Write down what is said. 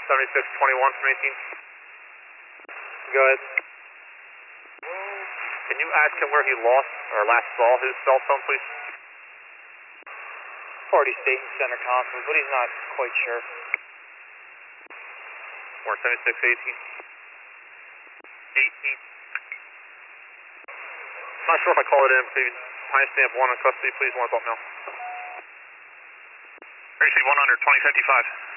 7621 from 18. Go ahead. Can you ask him where he lost or last saw his cell phone, please? Already stating center console, but he's not quite sure. Or 7618. 18. Not sure if I call it in, please. Timestamp 1 in custody, please, 1 adult male. Receive 100, 2055.